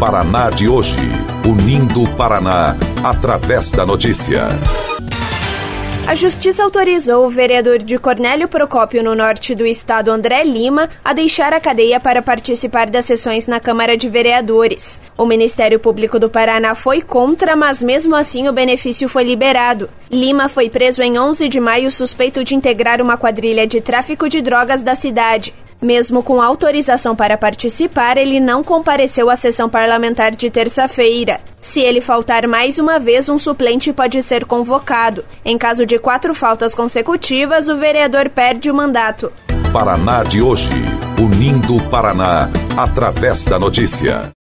Paraná de hoje, unindo o Paraná através da notícia. A Justiça autorizou o vereador de Cornélio Procópio, no norte do estado, André Lima, a deixar a cadeia para participar das sessões na Câmara de Vereadores. O Ministério Público do Paraná foi contra, mas mesmo assim o benefício foi liberado. Lima foi preso em 11 de maio suspeito de integrar uma quadrilha de tráfico de drogas da cidade. Mesmo com autorização para participar, ele não compareceu à sessão parlamentar de terça-feira. Se ele faltar mais uma vez, um suplente pode ser convocado. Em caso de 4 faltas consecutivas, o vereador perde o mandato. Paraná de hoje, unindo o Paraná através da notícia.